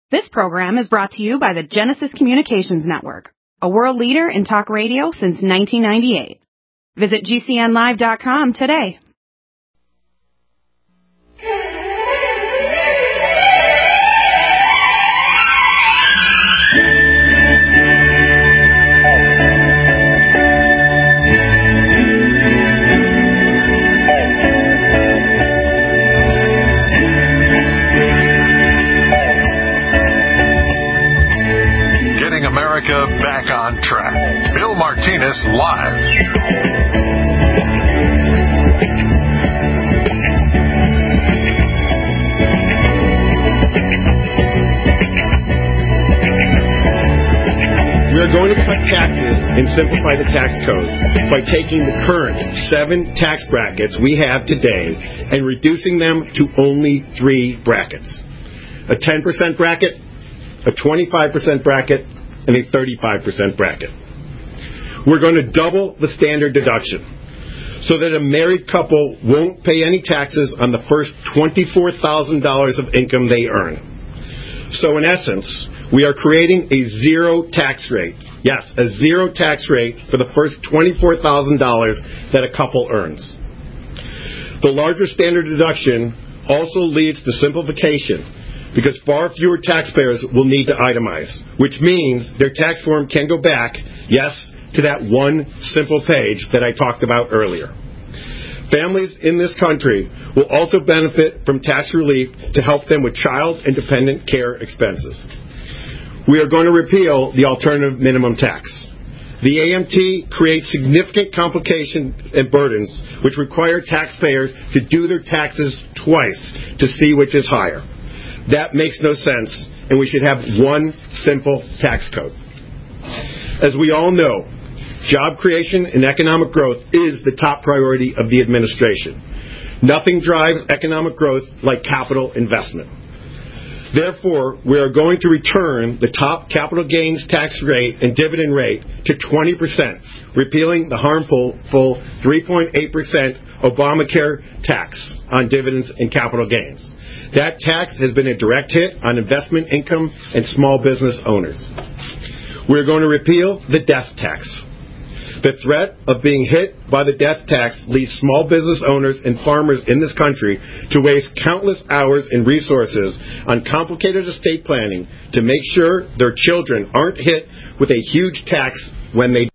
This program is brought to you by the Genesis Communications Network, a world leader in talk radio since 1998. Visit GCNlive.com today. America back on track. Bill Martinez live. We are going to cut taxes and simplify the tax code by taking the current 7 tax brackets we have today and reducing them to only 3 brackets. A 10% bracket, a 25% bracket, and a 35% bracket. We're going to double the standard deduction so that a married couple won't pay any taxes on the first $24,000 of income they earn. So in essence, we are creating a zero tax rate. Yes, a zero tax rate for the first $24,000 that a couple earns. The larger standard deduction also leads to simplification, because far fewer taxpayers will need to itemize, which means their tax form can go back, yes, to that one simple page that I talked about earlier. Families in this country will also benefit from tax relief to help them with child and dependent care expenses. We are going to repeal the alternative minimum tax. The AMT creates significant complications and burdens which require taxpayers to do their taxes twice to see which is higher. That makes no sense, and we should have one simple tax code. As we all know, job creation and economic growth is the top priority of the administration. Nothing drives economic growth like capital investment. Therefore, we are going to return the top capital gains tax rate and dividend rate to 20%, repealing the harmful 3.8% Obamacare tax on dividends and capital gains. That tax has been a direct hit on investment income and small business owners. We're going to repeal the death tax. The threat of being hit by the death tax leads small business owners and farmers in this country to waste countless hours and resources on complicated estate planning to make sure their children aren't hit with a huge tax when they.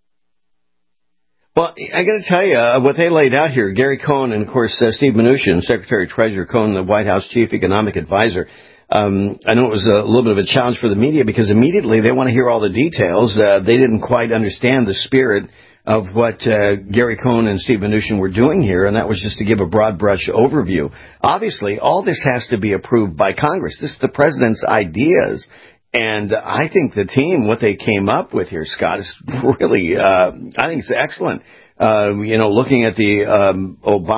Well, I got to tell you, what they laid out here, Gary Cohn and, of course, Steve Mnuchin, Secretary-Treasurer Cohn, the White House Chief Economic Advisor. I know it was a little bit of a challenge for the media because immediately they want to hear all the details. They didn't quite understand the spirit of what Gary Cohn and Steve Mnuchin were doing here, and that was just to give a broad brush overview. Obviously, all this has to be approved by Congress. This is the president's ideas. And I think the team, what they came up with here, Scott, is really, I think it's excellent. Looking at the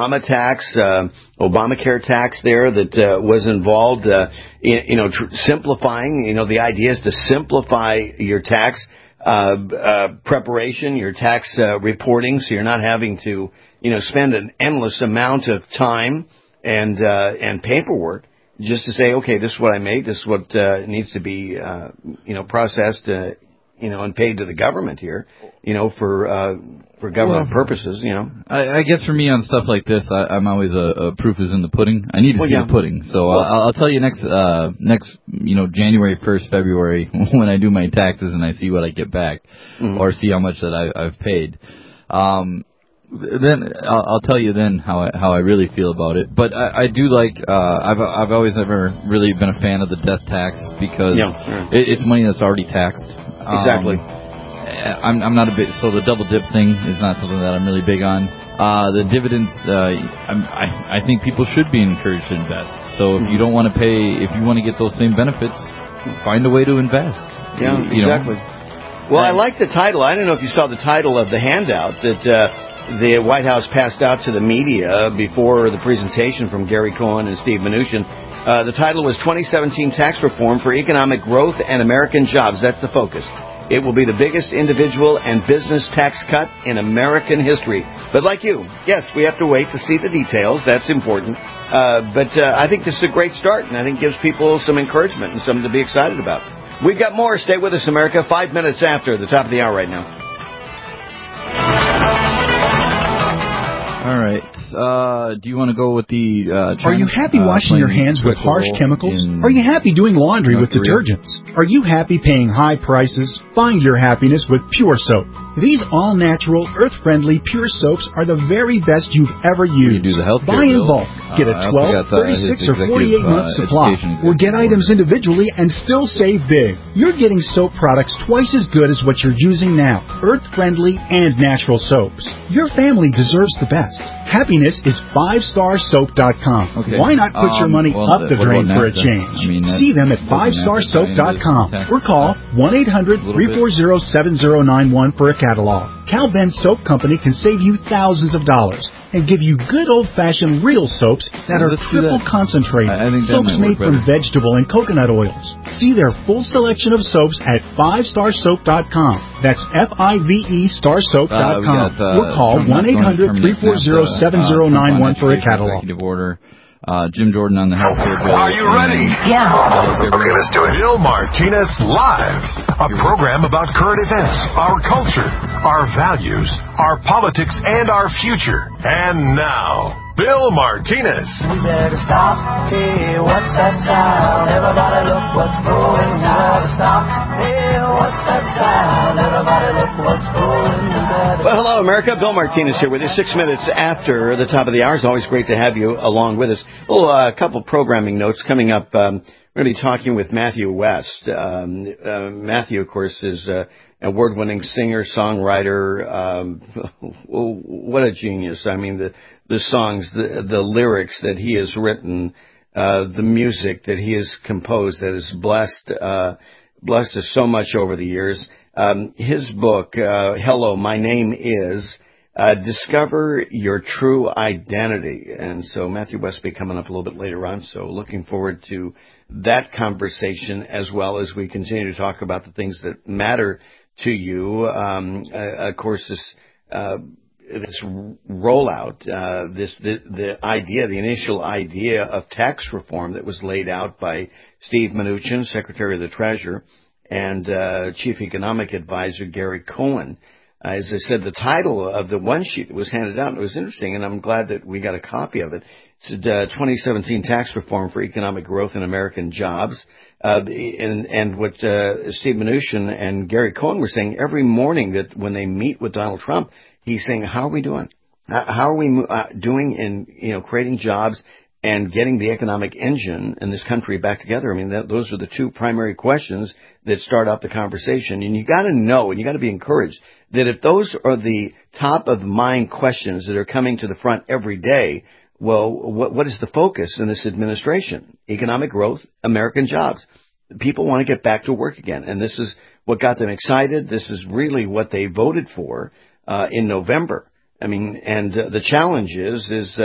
Obamacare tax there that was involved, simplifying, the idea is to simplify your tax preparation, your tax reporting, so you're not having to, spend an endless amount of time and paperwork. Just to say, okay, this is what I made, this is what needs to be, processed, and paid to the government here, for government purposes, I guess for me on stuff like this, I'm always a proof is in the pudding. I need to see the pudding. So I'll tell you next, January 1st, February, when I do my taxes and I see what I get back, or see how much that I've paid. Then I'll tell you then how I really feel about it. But I do like I've always never really been a fan of the death tax because it's money that's already taxed. Exactly. I'm not a bit so the double dip thing is not something that I'm really big on. The dividends I think people should be encouraged to invest. So if you don't want to pay, if you want to get those same benefits, find a way to invest. Yeah, exactly. Well, I like the title. I don't know if you saw the title of the handout that the White House passed out to the media before the presentation from Gary Cohn and Steve Mnuchin. The title was 2017 Tax Reform for Economic Growth and American Jobs. That's the focus. It will be the biggest individual and business tax cut in American history. But like you, yes, we have to wait to see the details. That's important. But I think this is a great start, and I think gives people some encouragement and something to be excited about. We've got more. Stay with us, America. 5 minutes after the top of the hour right now. All right. Do you want to go with the... Are you happy washing your hands with harsh chemicals? Are you happy doing laundry with detergents? Are you happy paying high prices? Find your happiness with Pure Soap. These all-natural, earth-friendly Pure Soaps are the very best you've ever used. You do the healthcare Buy in bill. bulk. Get a 12, 36, or 48-month supply. Or get items individually and still save big. You're getting soap products twice as good as what you're using now. Earth-friendly and natural soaps. Your family deserves the best. Happiness is 5starsoap.com. Okay. Why not put your money up the drain for a change? See them at 5starsoap.com or call 1-800-340-7091 for a catalog. Cal Ben Soap Company can save you thousands of dollars and give you good old-fashioned real soaps that are triple concentrated. Soaps made from vegetable and coconut oils. See their full selection of soaps at 5starsoap.com. That's FIVE starsoap.com. Or call 1-800-340-7091 for a catalog. Executive order. Jim Jordan on the healthcare bill. Are you ready? Yeah. Okay, let's do it. Bill Martinez Live, a program about current events, our culture, our values, our politics, and our future. And now, Bill Martinez. We better stop. Hey, what's that sound? Everybody look what's going down. Stop. Hey, what's that sound? Everybody look what's going down. Well, hello, America. Bill Martinez here with you. 6 minutes after the top of the hour. It's always great to have you along with us. A couple programming notes coming up. We're going to be talking with Matthew West. Matthew, of course, is an award-winning singer, songwriter. What a genius. I mean, the songs, the lyrics that he has written, the music that he has composed that has blessed us so much over the years. His book, Hello, My Name Is, Discover Your True Identity. And so Matthew West will be coming up a little bit later on. So looking forward to that conversation as well as we continue to talk about the things that matter to you. Of course, this rollout, the idea, the initial idea of tax reform that was laid out by Steve Mnuchin, Secretary of the Treasury, and Chief Economic Advisor Gary Cohn. As I said, the title of the one sheet that was handed out, it was interesting, and I'm glad that we got a copy of it. It's 2017 Tax Reform for Economic Growth and American Jobs. And what Steve Mnuchin and Gary Cohn were saying every morning that when they meet with Donald Trump, he's saying, how are we doing? How are we doing in creating jobs and getting the economic engine in this country back together? I mean, those are the two primary questions that start out the conversation. And you got to know, and you got to be encouraged that if those are the top of mind questions that are coming to the front every day, well, what is the focus in this administration? Economic growth, American jobs. People want to get back to work again. And this is what got them excited. This is really what they voted for in November. I mean, and the challenge is this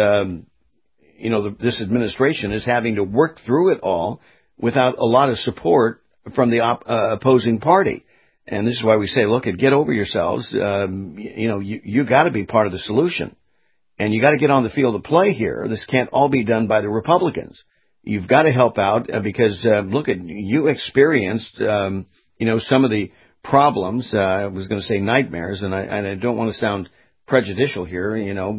administration is having to work through it all without a lot of support from the opposing party. And this is why we say, look, get over yourselves. You got to be part of the solution. And you got to get on the field of play here. This can't all be done by the Republicans. You've got to help out because, you experienced, some of the problems. I was going to say nightmares, and I don't want to sound prejudicial here.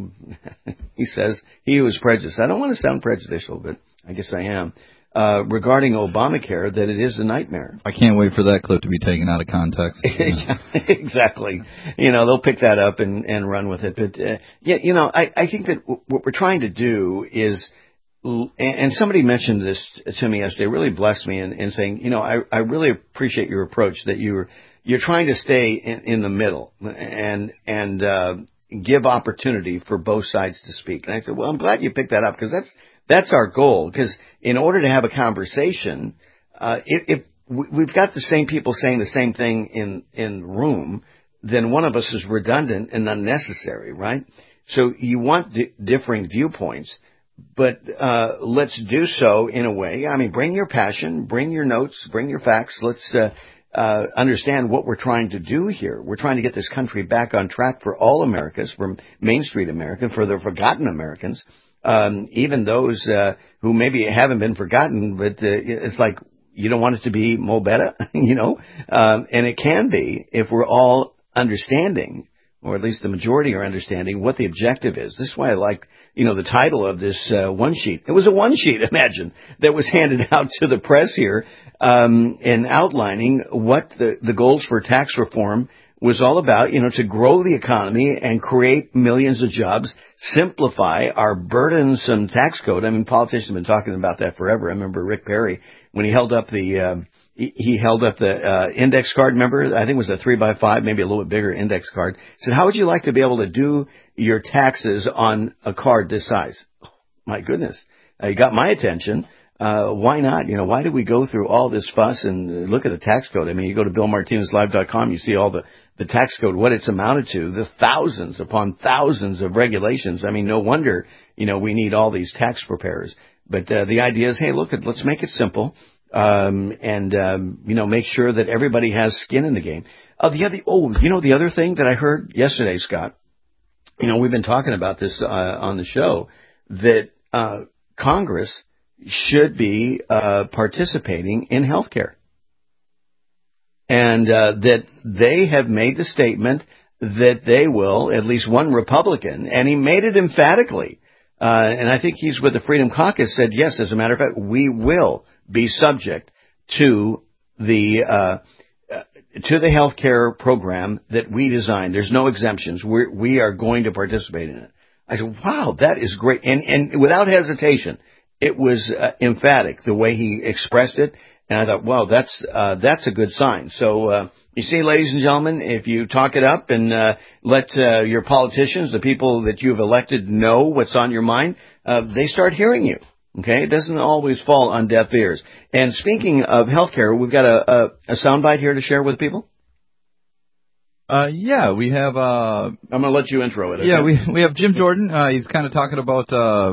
He says he who is prejudiced. I don't want to sound prejudicial, but I guess I am. Regarding Obamacare, that it is a nightmare. I can't wait for that clip to be taken out of context. Yeah, exactly. They'll pick that up and run with it. But, I think that what we're trying to do is, and somebody mentioned this to me yesterday, really blessed me in saying, I really appreciate your approach that you're trying to stay in the middle and give opportunity for both sides to speak. And I said, well, I'm glad you picked that up because that's our goal. Because in order to have a conversation, if we've got the same people saying the same thing in the room, then one of us is redundant and unnecessary, right? So you want differing viewpoints, but let's do so in a way. I mean, bring your passion, bring your notes, bring your facts. Let's understand what we're trying to do here. We're trying to get this country back on track for all Americans, for Main Street American, for the forgotten Americans, even those who maybe haven't been forgotten, but it's like you don't want it to be Mo Betta, and it can be if we're all understanding, or at least the majority are understanding what the objective is. This is why I like, the title of this one sheet. It was a one sheet, imagine, that was handed out to the press here, in outlining what the goals for tax reform was all about, to grow the economy and create millions of jobs, simplify our burdensome tax code. I mean, politicians have been talking about that forever. I remember Rick Perry, when he held up the index card, remember? I think it was a 3x5, maybe a little bit bigger index card. Said, how would you like to be able to do your taxes on a card this size? Oh, my goodness. You got my attention. Why not? Why did we go through all this fuss and look at the tax code? I mean, you go to BillMartinezLive.com, you see all the tax code, what it's amounted to, the thousands upon thousands of regulations. I mean, no wonder, we need all these tax preparers. But the idea is, hey, let's make it simple. Make sure that everybody has skin in the game. The other thing that I heard yesterday, Scott, we've been talking about this, on the show, that, Congress should be, participating in healthcare. And, that they have made the statement that they will, at least one Republican, and he made it emphatically. And I think he's with the Freedom Caucus, said, yes, as a matter of fact, we will be subject to the health care program that we designed. There's no exemptions. We are going to participate in it. I said, wow, that is great. And without hesitation, it was emphatic the way he expressed it. And I thought, wow, that's a good sign. So, you see, ladies and gentlemen, if you talk it up and let your politicians, the people that you've elected, know what's on your mind, they start hearing you. Okay, it doesn't always fall on deaf ears. And speaking of healthcare, we've got a soundbite here to share with people. Yeah, we have. I'm going to let you intro it. Okay? Yeah, we have Jim Jordan. He's kind of talking about.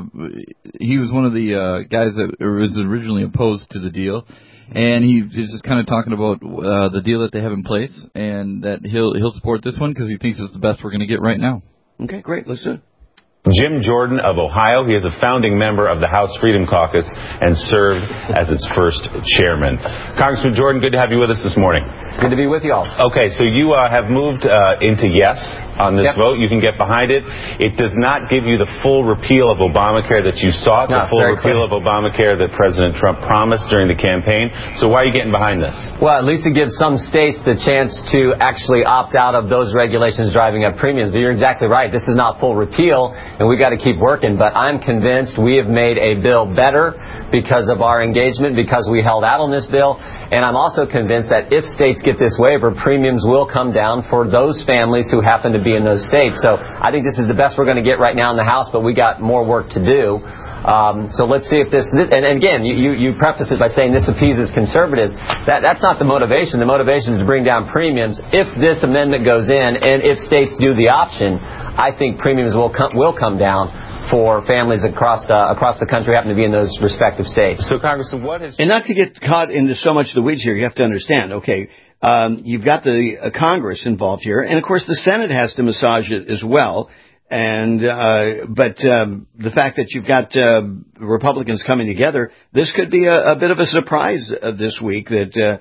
He was one of the guys that was originally opposed to the deal, and he's just kind of talking about the deal that they have in place, and that he'll support this one because he thinks it's the best we're going to get right now. Okay, great. Let's do it. Jim Jordan of Ohio. He is a founding member of the House Freedom Caucus and served as its first chairman. Congressman Jordan, good to have you with us this morning. Good to be with you all. Okay, so you have moved into yes on this vote. You can get behind it. It does not give you the full repeal of Obamacare that you sought, the full repeal of Obamacare that President Trump promised during the campaign. So why are you getting behind this? Well, at least it gives some states the chance to actually opt out of those regulations driving up premiums. But you're exactly right. This is not full repeal, and we've got to keep working. But I'm convinced we have made a bill better because of our engagement, because we held out on this bill. And I'm also convinced that if states get this waiver, premiums will come down for those families who happen to be in those states. So I think this is the best we're going to get right now in the House, but we got more work to do. So let's see if this and again, you preface it by saying this appeases conservatives. That's not the motivation. The motivation is to bring down premiums. If this amendment goes in and if states do the option, I think premiums will come down for families across the country who happen to be in those respective states. So, Congressman, what has... And not to get caught into so much of the weeds here, you have to understand, okay, you've got the Congress involved here, and of course the Senate has to massage it as well. And but the fact that you've got Republicans coming together, this could be a bit of a surprise this week. That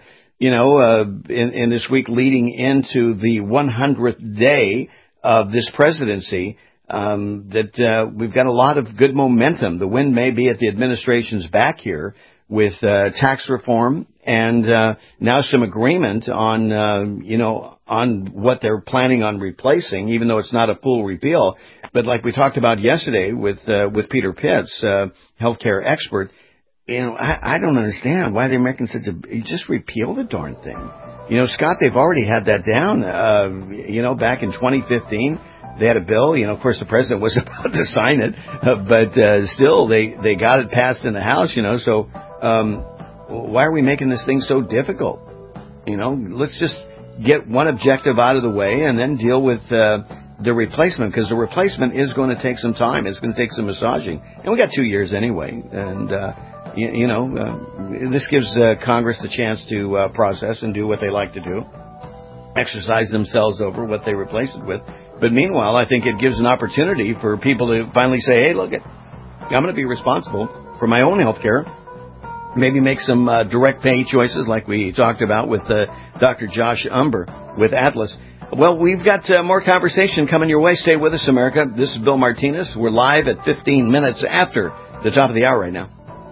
in this week leading into the 100th day of this presidency, that we've got a lot of good momentum. The wind may be at the administration's back here with tax reform and now some agreement on on what they're planning on replacing, even though it's not a full repeal. But like we talked about yesterday with Peter Pitts, healthcare expert, I don't understand why they're making such a just repeal the darn thing. Scott, they've already had that down. Back in 2015. They had a bill, of course the president was about to sign it, but still they got it passed in the House, so why are we making this thing so difficult? Let's just get one objective out of the way and then deal with the replacement, because the replacement is going to take some time. It's going to take some massaging. And we got 2 years anyway, and This gives Congress the chance to process and do what they like to do, exercise themselves over what they replace it with. But meanwhile, I think it gives an opportunity for people to finally say, hey, look, I'm going to be responsible for my own health care. Maybe make some direct pay choices like we talked about with Dr. Josh Umber with Atlas. Well, we've got more conversation coming your way. Stay with us, America. This is Bill Martinez. We're live at 15 minutes after the top of the hour right now.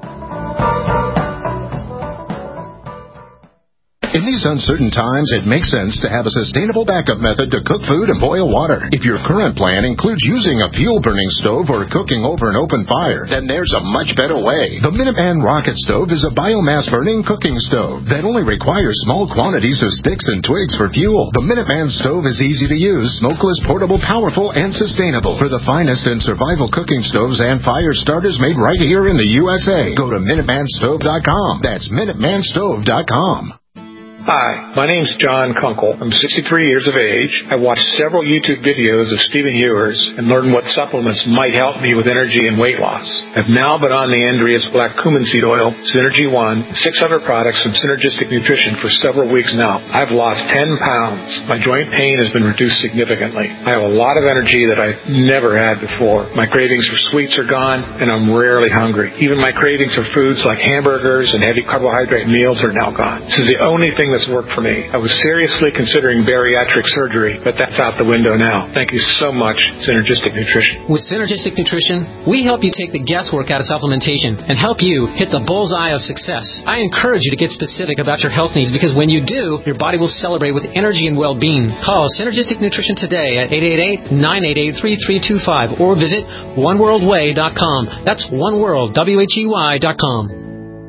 In these uncertain times, it makes sense to have a sustainable backup method to cook food and boil water. If your current plan includes using a fuel-burning stove or cooking over an open fire, then there's a much better way. The Minuteman Rocket Stove is a biomass-burning cooking stove that only requires small quantities of sticks and twigs for fuel. The Minuteman Stove is easy to use, smokeless, portable, powerful, and sustainable. For the finest in survival cooking stoves and fire starters made right here in the USA, go to MinutemanStove.com. That's MinutemanStove.com. Hi, my name's John Kunkel. I'm 63 years of age. I watched several YouTube videos of Stephen Ewers and learned what supplements might help me with energy and weight loss. I've now been on the Andreas Black Cumin Seed Oil, Synergy One, 600 products from Synergistic Nutrition for several weeks now. I've lost 10 pounds. My joint pain has been reduced significantly. I have a lot of energy that I've never had before. My cravings for sweets are gone, and I'm rarely hungry. Even my cravings for foods like hamburgers and heavy carbohydrate meals are now gone. This is the only thing that's worked for me. I was seriously considering bariatric surgery, but that's out the window now. Thank you so much, Synergistic Nutrition. With Synergistic Nutrition, we help you take the guesswork out of supplementation and help you hit the bullseye of success. I encourage you to get specific about your health needs because when you do, your body will celebrate with energy and well-being. Call Synergistic Nutrition today at 888-988-3325 or visit oneworldway.com. That's oneworld.com.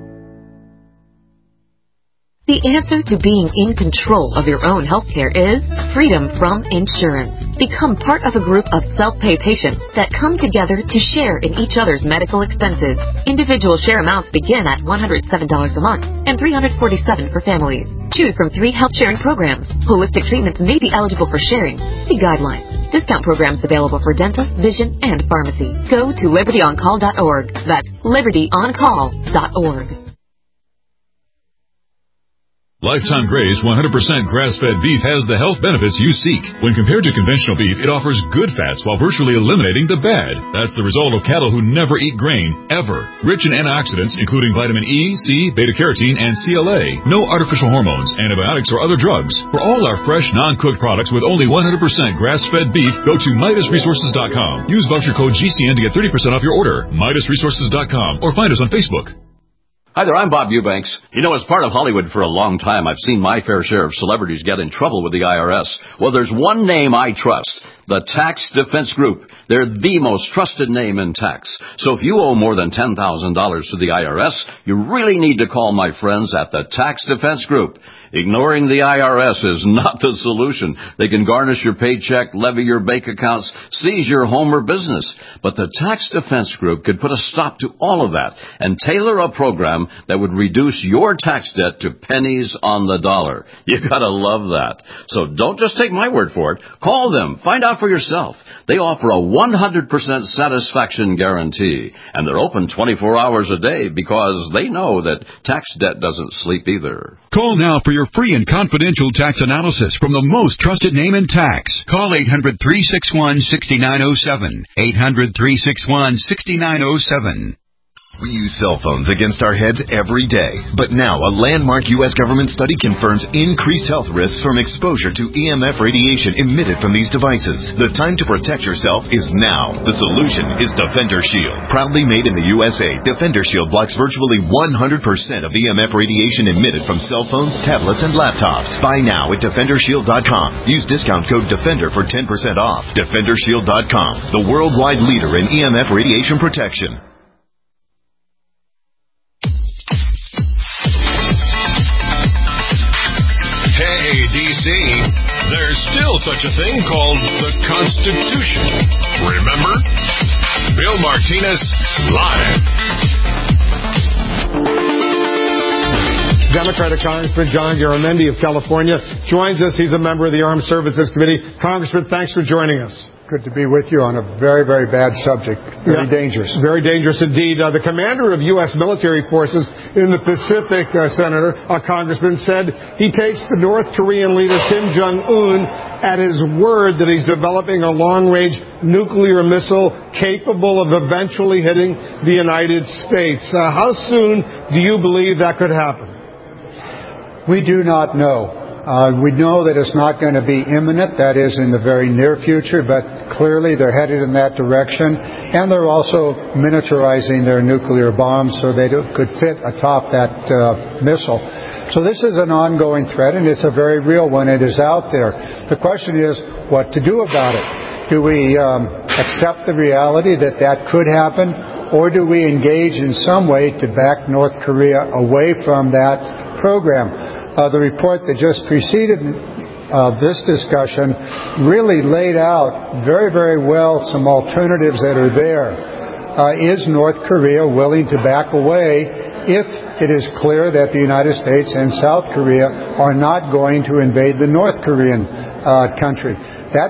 The answer to being in control of your own healthcare is freedom from insurance. Become part of a group of self-pay patients that come together to share in each other's medical expenses. Individual share amounts begin at $107 a month and $347 for families. Choose from 3 health sharing programs. Holistic treatments may be eligible for sharing. See guidelines. Discount programs available for dental, vision, and pharmacy. Go to libertyoncall.org. That's libertyoncall.org. Lifetime Graze 100% grass-fed beef has the health benefits you seek. When compared to conventional beef, it offers good fats while virtually eliminating the bad. That's the result of cattle who never eat grain, ever. Rich in antioxidants, including vitamin E, C, beta-carotene, and CLA. No artificial hormones, antibiotics, or other drugs. For all our fresh, non-cooked products with only 100% grass-fed beef, go to MidasResources.com. Use voucher code GCN to get 30% off your order. MidasResources.com or find us on Facebook. Hi there, I'm Bob Eubanks. You know, as part of Hollywood for a long time, I've seen my fair share of celebrities get in trouble with the IRS. Well, there's one name I trust, the Tax Defense Group. They're the most trusted name in tax. So if you owe more than $10,000 to the IRS, you really need to call my friends at the Tax Defense Group. Ignoring the IRS is not the solution. They can garnish your paycheck, levy your bank accounts, seize your home or business. But the Tax Defense Group could put a stop to all of that and tailor a program that would reduce your tax debt to pennies on the dollar. You gotta love that. So don't just take my word for it. Call them. Find out for yourself. They offer a 100% satisfaction guarantee. And they're open 24 hours a day because they know that tax debt doesn't sleep either. Call now for your free and confidential tax analysis from the most trusted name in tax. Call 800-361-6907. 800-361-6907. We use cell phones against our heads every day. But now, a landmark U.S. government study confirms increased health risks from exposure to EMF radiation emitted from these devices. The time to protect yourself is now. The solution is Defender Shield. Proudly made in the USA, Defender Shield blocks virtually 100% of EMF radiation emitted from cell phones, tablets, and laptops. Buy now at DefenderShield.com. Use discount code DEFENDER for 10% off. DefenderShield.com, the worldwide leader in EMF radiation protection. Hey, D.C., there's still such a thing called the Constitution. Remember? Bill Martinez, live. Democratic Congressman John Garamendi of California joins us. He's a member of the Armed Services Committee. Congressman, thanks for joining us. Good to be with you on a very, very bad subject. Very dangerous. Very dangerous indeed. The commander of U.S. military forces in the Pacific, Congressman, said he takes the North Korean leader Kim Jong-un at his word that he's developing a long-range nuclear missile capable of eventually hitting the United States. How soon do you believe that could happen? We do not know. We know that it's not going to be imminent, that is in the very near future, but clearly they're headed in that direction, and they're also miniaturizing their nuclear bombs so they could fit atop that missile. So this is an ongoing threat, and it's a very real one. It is out there. The question is what to do about it. Do we accept the reality that that could happen, or do we engage in some way to back North Korea away from that program? The report that just preceded this discussion really laid out very, very well some alternatives that are there. Is North Korea willing to back away if it is clear that the United States and South Korea are not going to invade the North Korean country? That's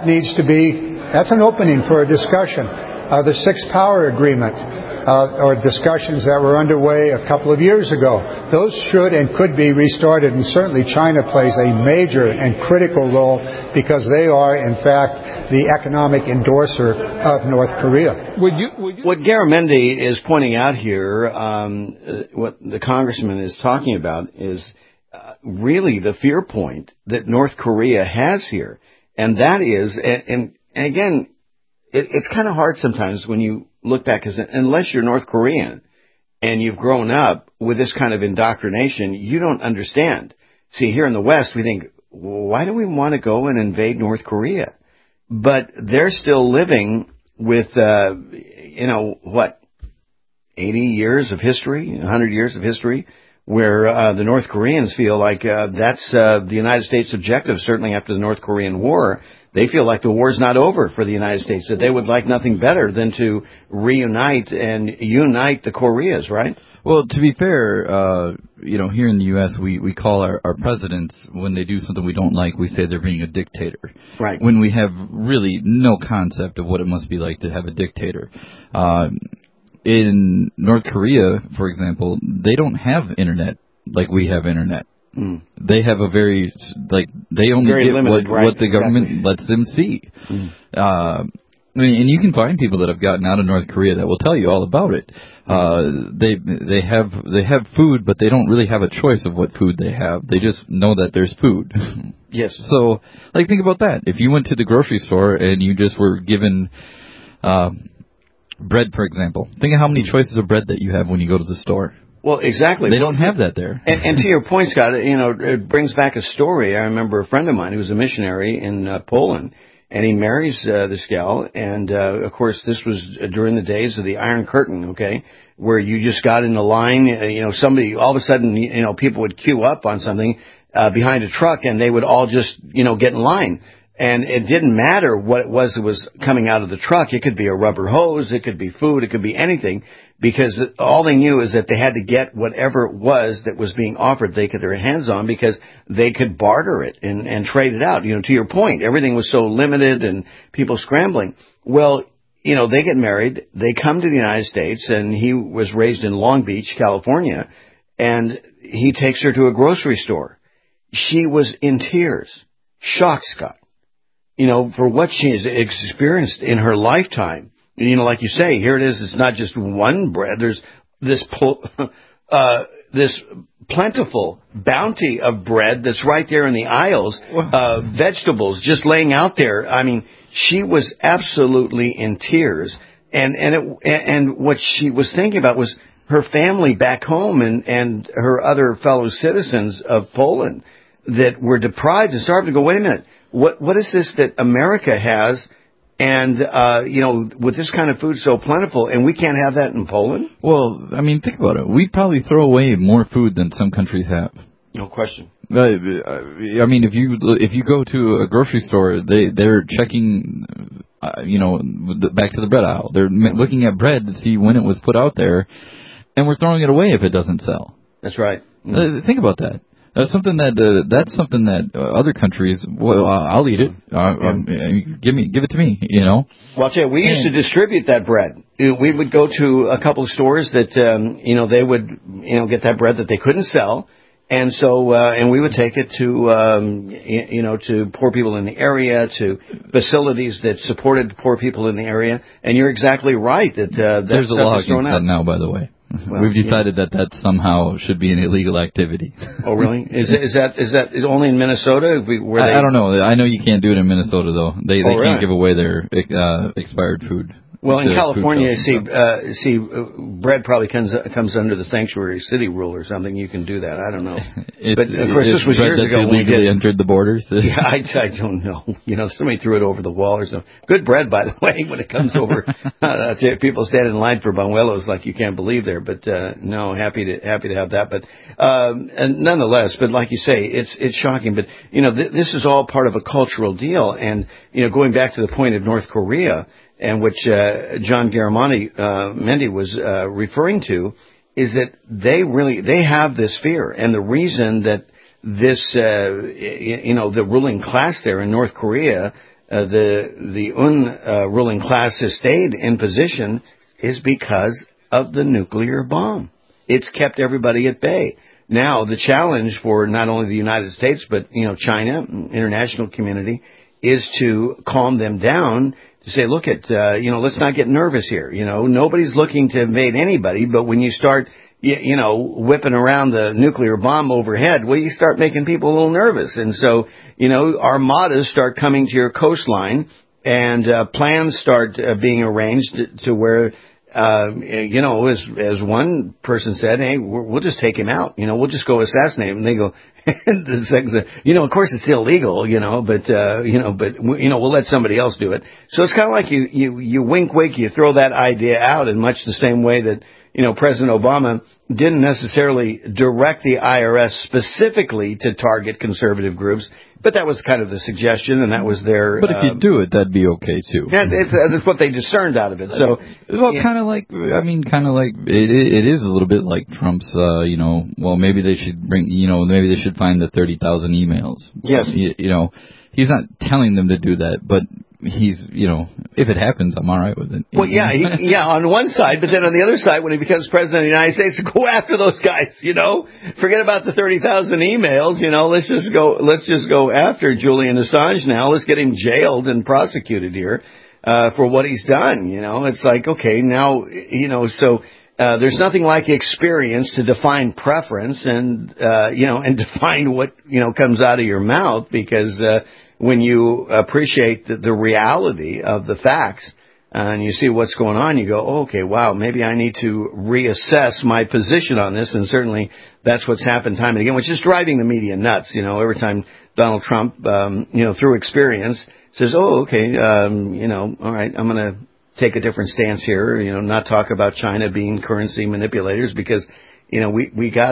an opening for a discussion. The Sixth Power Agreement, or discussions that were underway a couple of years ago. Those should and could be restarted, and certainly China plays a major and critical role because they are, in fact, the economic endorser of North Korea. What Garamendi is pointing out here, what the congressman is talking about, is really the fear point that North Korea has here. And that is, and again, it's kind of hard sometimes when you look back, because unless you're North Korean and you've grown up with this kind of indoctrination, you don't understand. See, here in the West, we think, why do we want to go and invade North Korea? But they're still living with, 80 years of history, 100 years of history, where the North Koreans feel like that's the United States' objective, certainly after the North Korean War. They feel like the war's not over for the United States, that they would like nothing better than to reunite and unite the Koreas, right? Well, to be fair, here in the U.S., we call our presidents, when they do something we don't like, we say they're being a dictator. Right. When we have really no concept of what it must be like to have a dictator. In North Korea, for example, they don't have internet like we have internet. They have a they only very get limited, what the government lets them see. And you can find people that have gotten out of North Korea that will tell you all about it. They have food, but they don't really have a choice of what food they have. They just know that there's food. Yes. So, think about that. If you went to the grocery store and you just were given bread, for example, think of how many choices of bread that you have when you go to the store. Well, exactly. They don't have that there. And to your point, Scott, it brings back a story. I remember a friend of mine who was a missionary in Poland, and he marries this gal, and of course this was during the days of the Iron Curtain, okay, where you just got in the line, somebody, all of a sudden, people would queue up on something behind a truck, and they would all just, get in line. And it didn't matter what it was that was coming out of the truck. It could be a rubber hose, it could be food, it could be anything, because all they knew is that they had to get whatever it was that was being offered they could get their hands on, because they could barter it and trade it out. To your point, everything was so limited and people scrambling. Well, they get married, they come to the United States, and he was raised in Long Beach, California, and he takes her to a grocery store. She was in tears, shocked, Scott. For what she has experienced in her lifetime. Like you say, here it is, it's not just one bread. There's this plentiful bounty of bread that's right there in the aisles, vegetables just laying out there. I mean, she was absolutely in tears. And what she was thinking about was her family back home and her other fellow citizens of Poland that were deprived and starved, to go, wait a minute. What is this that America has, and, with this kind of food so plentiful, and we can't have that in Poland? Well, think about it. We probably throw away more food than some countries have. No question. If you go to a grocery store, they're checking, back to the bread aisle. They're looking at bread to see when it was put out there, and we're throwing it away if it doesn't sell. That's right. Think about that. That's something that other countries. Well, I'll eat it. Give it to me. You know. Well, I'll tell you, we used to distribute that bread. We would go to a couple of stores that they would get that bread that they couldn't sell, and so and we would take it to to poor people in the area, to facilities that supported poor people in the area. And you're exactly right that there's a law against that now, by the way. Well, we've decided that somehow should be an illegal activity. Oh, really? Is that only in Minnesota? I don't know. I know you can't do it in Minnesota, though. They can't give away their expired food. Well, in California, bread probably comes under the sanctuary city rule or something. You can do that. I don't know. But of course, this was years ago when we entered the borders. Yeah, I don't know. Somebody threw it over the wall or something. Good bread, by the way, when it comes over. People stand in line for buñuelos like you can't believe there. But no, happy to have that. But and nonetheless, but like you say, it's shocking. But this is all part of a cultural deal. And going back to the point of North Korea, and which John Garamendi was referring to, is that they have this fear, and the reason that this the ruling class there in North Korea, the ruling class has stayed in position is because of the nuclear bomb. It's kept everybody at bay. Now the challenge for not only the United States but China, international community, is to calm them down. To say, look let's not get nervous here. Nobody's looking to invade anybody, but when you start, whipping around the nuclear bomb overhead, well, you start making people a little nervous. And so, armadas start coming to your coastline, and plans start being arranged to where, as one person said, hey, we'll just take him out. We'll just go assassinate him. And they go, and the second said, of course it's illegal, but we'll let somebody else do it. So it's kind of like you wink, you throw that idea out in much the same way that, President Obama didn't necessarily direct the IRS specifically to target conservative groups, but that was kind of the suggestion, and that was their... But if you do it, that'd be okay, too. Yeah, that's what they discerned out of it. So, kind of like, it is a little bit like Trump's, maybe they should maybe they should find the 30,000 emails. Yes. He's not telling them to do that, but he's, if it happens, I'm all right with it. Well, yeah, on one side, but then on the other side, when he becomes president of the United States, go after those guys, Forget about the 30,000 emails, let's just go after Julian Assange now. Let's get him jailed and prosecuted here, for what he's done, It's like, okay, now, so... there's nothing like experience to define preference and define what, comes out of your mouth, because, when you appreciate the reality of the facts and you see what's going on, you go, oh, okay, wow, maybe I need to reassess my position on this. And certainly that's what's happened time and again, which is driving the media nuts. Every time Donald Trump, through experience says, oh, okay, all right, I'm going to take a different stance here, not talk about China being currency manipulators, because, we got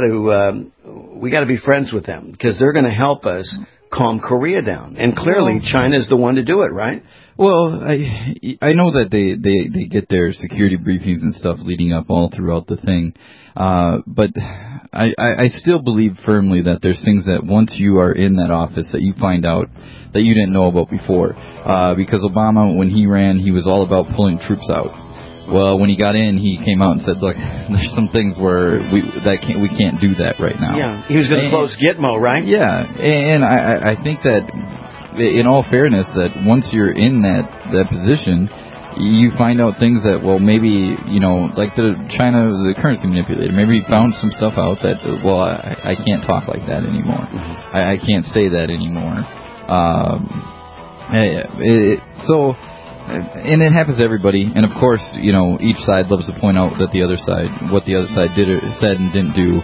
to be friends with them, because they're going to help us calm Korea down. And clearly China is the one to do it, right? Well, I know that they get their security briefings and stuff leading up all throughout the thing. But I still believe firmly that there's things that once you are in that office that you find out that you didn't know about before. Because Obama, when he ran, he was all about pulling troops out. Well, when he got in, he came out and said, look, there's some things where we can't do that right now. Yeah, he was going to close Gitmo, right? Yeah, and I think that, in all fairness, that once you're in that position, you find out things that, well, maybe, like the currency manipulator, maybe he found some stuff out that, well, I can't talk like that anymore. Mm-hmm. I can't say that anymore. And it happens to everybody, and of course, each side loves to point out that what the other side did or said and didn't do.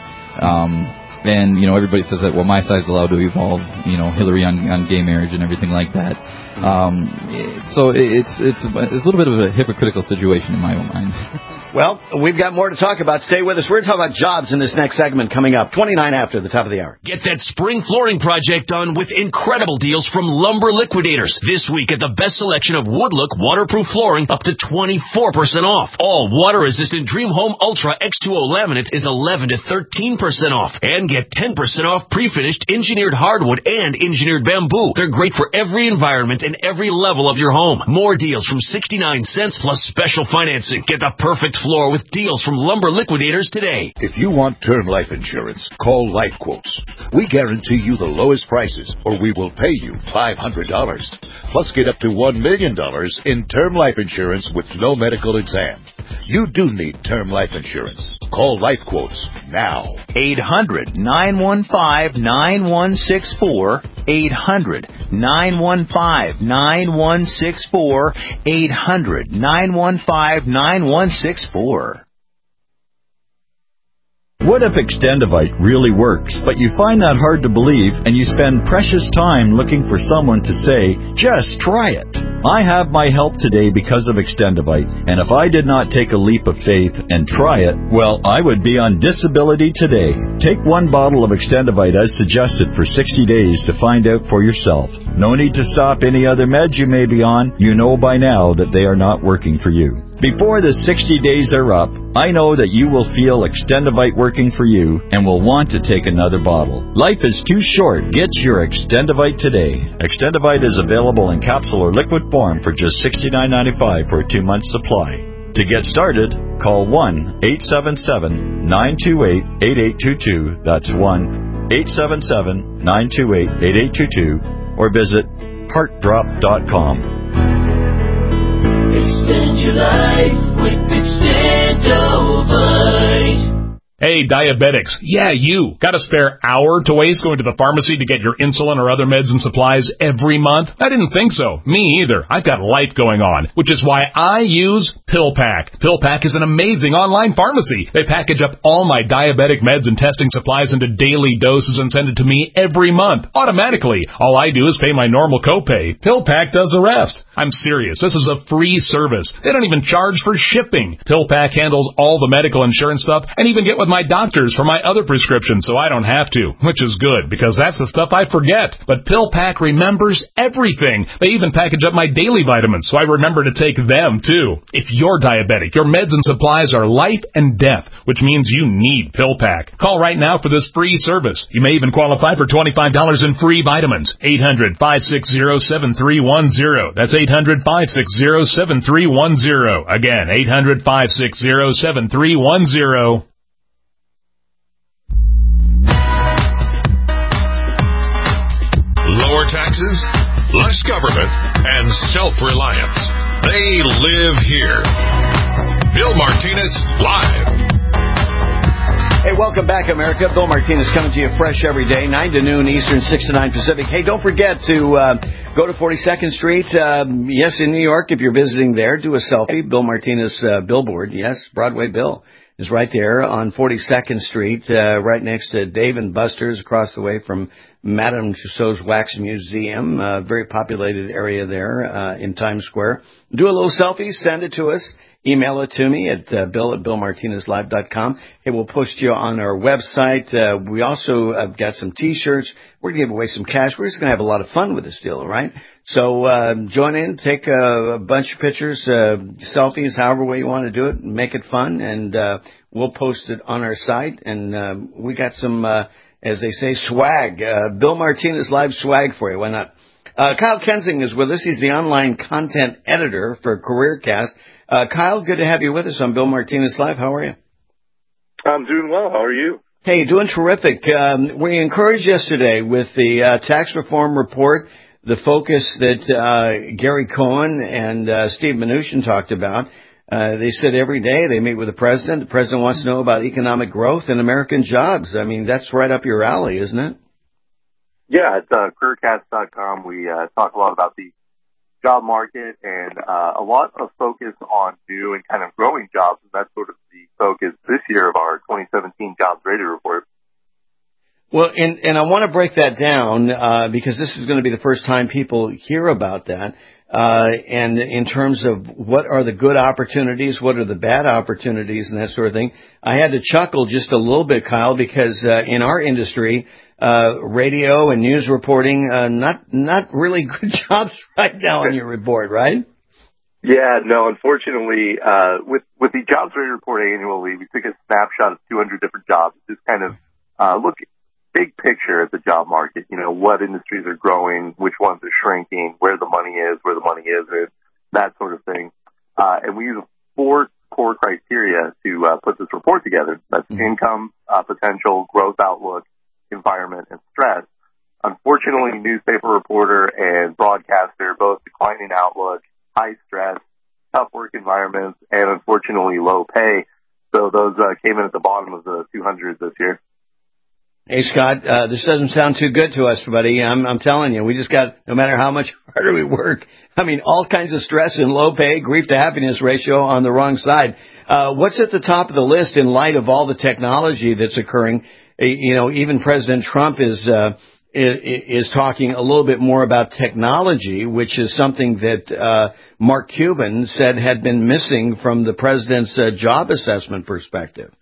And everybody says that, well, my side's allowed to evolve, Hillary on gay marriage and everything like that. So it's a little bit of a hypocritical situation in my own mind. Well, we've got more to talk about. Stay with us. We're going to talk about jobs in this next segment coming up, 29 after the top of the hour. Get that spring flooring project done with incredible deals from Lumber Liquidators. This week at the best selection of Woodlook waterproof flooring up to 24% off. All water-resistant Dream Home Ultra X2O laminate is 11 to 13% off. And get 10% off pre-finished engineered hardwood and engineered bamboo. They're great for every environment and every level of your home. More deals from 69 cents plus special financing. Get the perfect floor with deals from Lumber Liquidators today. If you want term life insurance, call Life Quotes. We guarantee you the lowest prices, or we will pay you $500. Plus get up to $1 million in term life insurance with no medical exam. You do need term life insurance. Call Life Quotes now. 800-915-9164. 800-915-9164. 800-915-9164. What if Extendivite really works, but you find that hard to believe and you spend precious time looking for someone to say, just try it? I have my help today because of Extendivite, and if I did not take a leap of faith and try it, well, I would be on disability today. Take one bottle of Extendivite as suggested for 60 days to find out for yourself. No need to stop any other meds you may be on. You know by now that they are not working for you. Before the 60 days are up, I know that you will feel Extendivite working for you and will want to take another bottle. Life is too short. Get your Extendivite today. Extendivite is available in capsule or liquid form for just $69.95 for a 2-month supply. To get started, call 1-877-928-8822. That's 1-877-928-8822. Or visit heartdrop.com. Extend your life with Extendivite. Hey, diabetics. Yeah, you. Got a spare hour to waste going to the pharmacy to get your insulin or other meds and supplies every month? I didn't think so. Me either. I've got life going on, which is why I use PillPack. PillPack is an amazing online pharmacy. They package up all my diabetic meds and testing supplies into daily doses and send it to me every month, automatically. All I do is pay my normal copay. PillPack does the rest. I'm serious. This is a free service. They don't even charge for shipping. PillPack handles all the medical insurance stuff and even get with my doctors for my other prescriptions so I don't have to, which is good because that's the stuff I forget. But PillPack remembers everything. They even package up my daily vitamins so I remember to take them too. If you're diabetic, your meds and supplies are life and death, which means you need PillPack. Call right now for this free service. You may even qualify for $25 in free vitamins. 800-560-7310. That's 800-560-7310. Again, 800-560-7310. Lower taxes, less government, and self-reliance. They live here. Bill Martinez Live. Hey, welcome back, America. Bill Martinez coming to you fresh every day, 9 to noon Eastern, 6 to 9 Pacific. Hey, don't forget to go to 42nd Street. Yes, in New York, if you're visiting there, do a selfie. Bill Martinez billboard. Yes, Broadway Bill is right there on 42nd Street, right next to Dave & Buster's, across the way from Madame Tussauds Wax Museum, very populated area there in Times Square. Do a little selfie, send it to us. Email it to me at bill@billmartinezlive.com. Hey, we'll post you on our website. We also have got some T-shirts. We're going to give away some cash. We're just going to have a lot of fun with this deal, all right? So join in, take a bunch of pictures, selfies, however way you want to do it, make it fun, and we'll post it on our site. And we got some, as they say, swag, Bill Martinez Live swag for you. Why not? Kyle Kensing is with us. He's the online content editor for CareerCast. Kyle, good to have you with us on Bill Martinez Live. How are you? I'm doing well. How are you? Hey, doing terrific. We encouraged yesterday with the tax reform report, the focus that Gary Cohn and Steve Mnuchin talked about. They said every day they meet with the president. The president wants to know about economic growth and American jobs. I mean, that's right up your alley, isn't it? Yeah, it's CareerCast.com. We talk a lot about the job market and a lot of focus on new and kind of growing jobs. And that's sort of the focus this year of our 2017 Jobs Rated Report. Well, and I want to break that down because this is going to be the first time people hear about that. And in terms of what are the good opportunities, what are the bad opportunities, and that sort of thing, I had to chuckle just a little bit, Kyle, because in our industry, radio and news reporting, not really good jobs right now on your report, right? Yeah, no, unfortunately, with the Jobs Ready Report annually, we took a snapshot of 200 different jobs, just kind of look big picture at the job market, what industries are growing, which ones are shrinking, where the money isn't, that sort of thing. And we use 4 core criteria to put this report together. That's income, potential, growth outlook, environment, and stress. Unfortunately, newspaper reporter and broadcaster, both declining outlook, high stress, tough work environments, and unfortunately low pay. So those came in at the bottom of the 200 this year. Hey, Scott, this doesn't sound too good to us, buddy. I'm telling you, we just got, no matter how much harder we work, all kinds of stress and low pay, grief to happiness ratio on the wrong side. What's at the top of the list in light of all the technology that's occurring? Even President Trump is talking a little bit more about technology, which is something that Mark Cuban said had been missing from the president's job assessment perspective.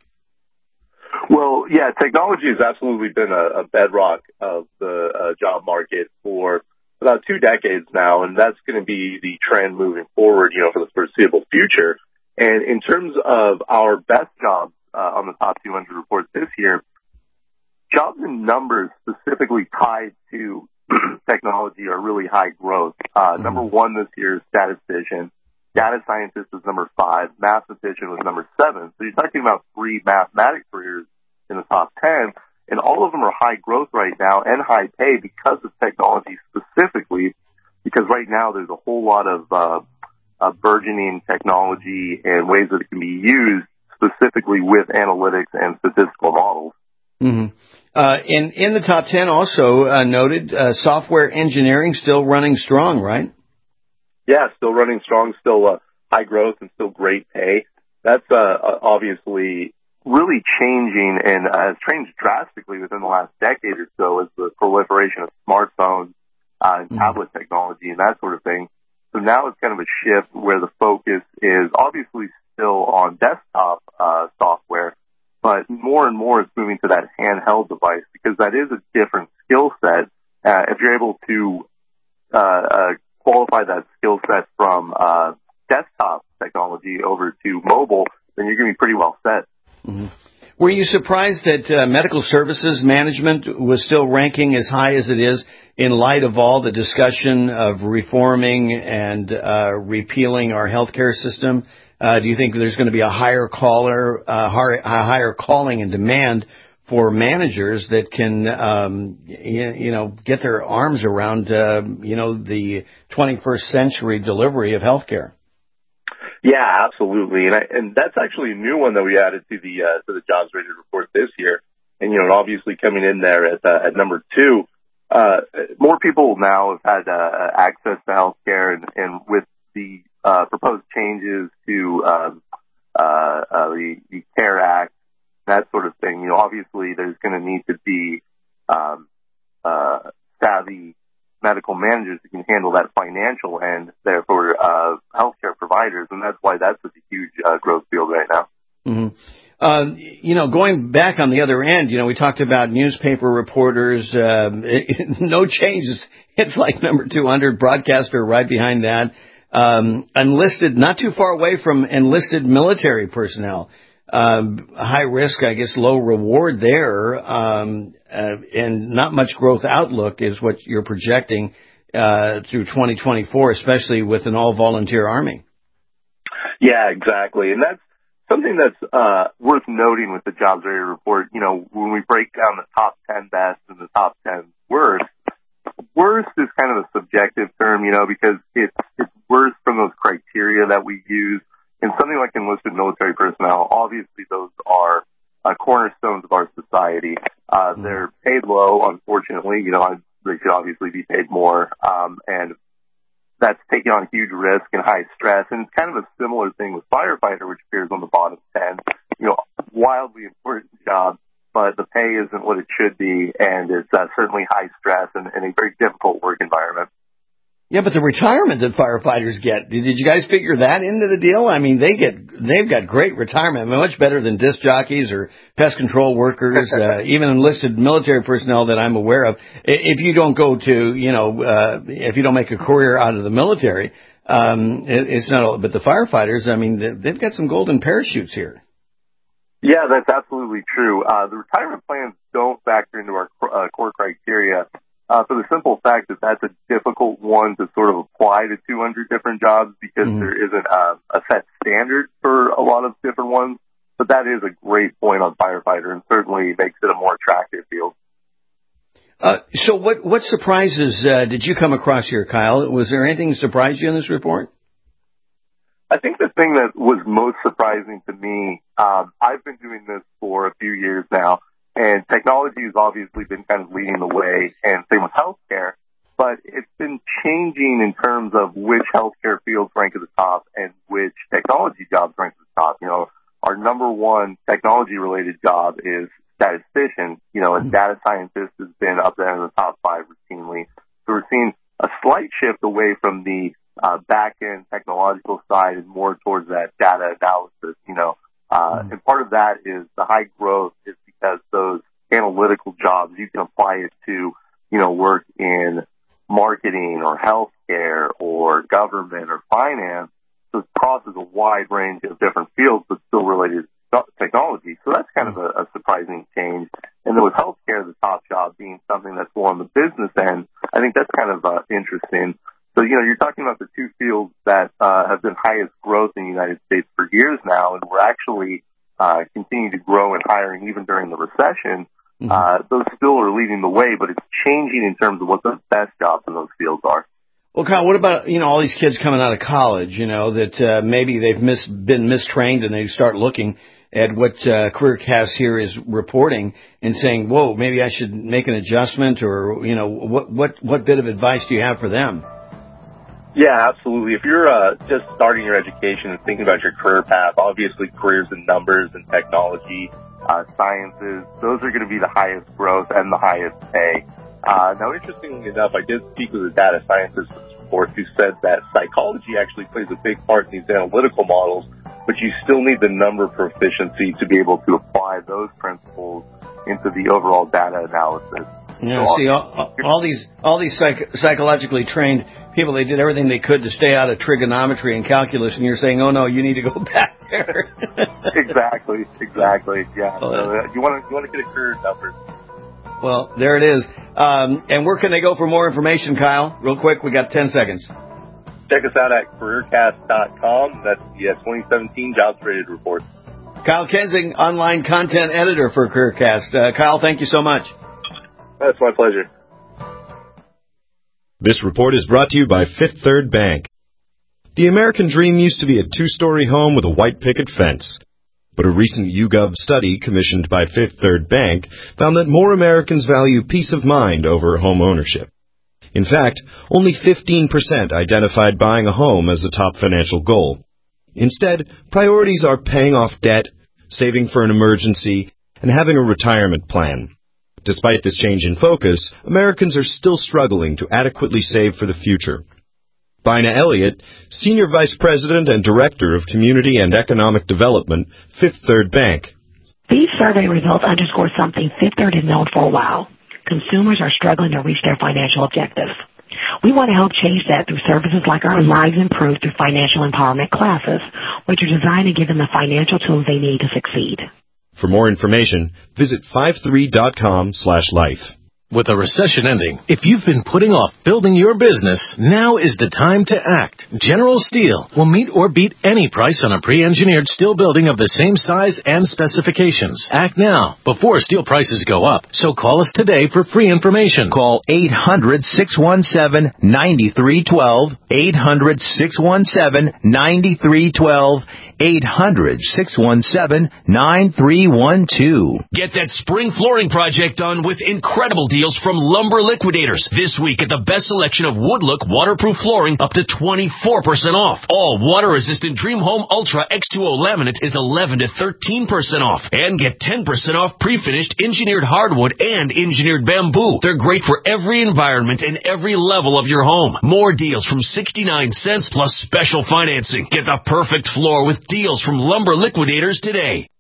Well, yeah, technology has absolutely been a bedrock of the job market for about 2 decades now, and that's going to be the trend moving forward, for the foreseeable future. And in terms of our best jobs on the top 200 reports this year, jobs and numbers specifically tied to technology are really high growth. Number 1 this year is statistician. Data scientist was number 5. Mathematician was number 7. So you're talking about 3 mathematics careers in the top 10, and all of them are high growth right now and high pay because of technology specifically, because right now there's a whole lot of burgeoning technology and ways that it can be used specifically with analytics and statistical models. Mm-hmm. In the top 10 also noted software engineering still running strong, right? Yeah, still running strong, still high growth and still great pay. That's obviously really changing and has changed drastically within the last decade or so as the proliferation of smartphones and tablet technology and that sort of thing. So now it's kind of a shift where the focus is obviously still on desktop software, but more and more it's moving to that handheld device because that is a different skill set. If you're able to qualify that skill set from desktop technology over to mobile, then you're going to be pretty well set. Mm-hmm. Were you surprised that medical services management was still ranking as high as it is in light of all the discussion of reforming and repealing our healthcare system? Do you think there's going to be a higher calling and demand for managers that can, get their arms around, the 21st century delivery of healthcare? Yeah, absolutely. And that's actually a new one that we added to the Jobs Ready Report this year. And, obviously coming in there at number 2, more people now have had access to healthcare and with the proposed changes to the CARE Act, that sort of thing, obviously there's going to need to be savvy medical managers who can handle that financial end there for healthcare providers, and that's why that's such a huge growth field right now. Mm-hmm. Going back on the other end, we talked about newspaper reporters, no changes. It's like number 200, broadcaster right behind that. Enlisted, not too far away from enlisted military personnel. High risk, I guess, low reward there, and not much growth outlook is what you're projecting through 2024, especially with an all-volunteer Army. Yeah, exactly. And that's something that's worth noting with the Jobs Ready Report. When we break down the top 10 best and the top 10 worst is kind of a subjective term, because it's worst from those criteria that we use. And something like enlisted military personnel, obviously those are cornerstones of our society. They're paid low, unfortunately. They should obviously be paid more. And that's taking on huge risk and high stress. And it's kind of a similar thing with firefighter, which appears on the bottom 10. Wildly important job, but the pay isn't what it should be, and it's certainly high stress and a very difficult work environment. Yeah, but the retirement that firefighters get, did you guys figure that into the deal? I mean, they've got great retirement, much better than disc jockeys or pest control workers, even enlisted military personnel that I'm aware of. If you don't go to, if you don't make a career out of the military, it's not all, but the firefighters, I mean, they've got some golden parachutes here. Yeah, that's absolutely true. The retirement plans don't factor into our core criteria. For the simple fact that that's a difficult one to sort of apply to 200 different jobs because there isn't a set standard for a lot of different ones. But that is a great point on firefighter and certainly makes it a more attractive field. So what surprises did you come across here, Kyle? Was there anything that surprised you in this report? I think the thing that was most surprising to me, I've been doing this for a few years now. And technology has obviously been kind of leading the way, and same with healthcare. But it's been changing in terms of which healthcare fields rank at the top and which technology jobs rank at the top. Our number one technology-related job is statistician, and data scientist has been up there in the top 5 routinely. So we're seeing a slight shift away from the back-end technological side and more towards that data analysis, and part of that is the high growth is because those analytical jobs, you can apply it to, work in marketing or healthcare or government or finance. So it crosses a wide range of different fields, but still related to technology. So that's kind of a surprising change. And then with healthcare, the top job being something that's more on the business end, I think that's kind of interesting. So, you're talking about the two fields that have been highest growth in the United States for years now, and we're actually continuing to grow in hiring even during the recession. Those still are leading the way, but it's changing in terms of what the best jobs in those fields are. Well, Kyle, what about, all these kids coming out of college, that maybe they've been mistrained and they start looking at what CareerCast here is reporting and saying, whoa, maybe I should make an adjustment, or, what bit of advice do you have for them? Yeah, absolutely. If you're just starting your education and thinking about your career path, obviously careers in numbers and technology, sciences, those are going to be the highest growth and the highest pay. Now, interestingly enough, I did speak with a data scientist for this report who said that psychology actually plays a big part in these analytical models, but you still need the number proficiency to be able to apply those principles into the overall data analysis. All these psychologically trained people, they did everything they could to stay out of trigonometry and calculus, and you're saying, oh no, you need to go back there. Exactly. Yeah. So, you want to get a career numbers. Well, there it is. And where can they go for more information, Kyle? Real quick, we got 10 seconds. Check us out at careercast.com. That's the 2017 Jobs Rated Report. Kyle Kensing, online content editor for CareerCast. Kyle, thank you so much. That's my pleasure. This report is brought to you by Fifth Third Bank. The American dream used to be a 2-story home with a white picket fence. But a recent YouGov study commissioned by Fifth Third Bank found that more Americans value peace of mind over home ownership. In fact, only 15% identified buying a home as the top financial goal. Instead, priorities are paying off debt, saving for an emergency, and having a retirement plan. Despite this change in focus, Americans are still struggling to adequately save for the future. Bina Elliott, Senior Vice President and Director of Community and Economic Development, Fifth Third Bank. These survey results underscore something Fifth Third has known for a while. Consumers are struggling to reach their financial objectives. We want to help change that through services like our Lives Improved through Financial Empowerment classes, which are designed to give them the financial tools they need to succeed. For more information, visit 53.com/life. With a recession ending, if you've been putting off building your business, now is the time to act. General Steel will meet or beat any price on a pre-engineered steel building of the same size and specifications. Act now, before steel prices go up. So call us today for free information. Call 800-617-9312, 800-617-9312, 800-617-9312. Get that spring flooring project done with incredible deals deals from Lumber Liquidators. This week at the best selection of Woodlook waterproof flooring up to 24% off. All water-resistant Dream Home Ultra X2O laminate is 11 to 13% off. And get 10% off pre-finished engineered hardwood and engineered bamboo. They're great for every environment and every level of your home. More deals from 69 cents plus special financing. Get the perfect floor with deals from Lumber Liquidators today.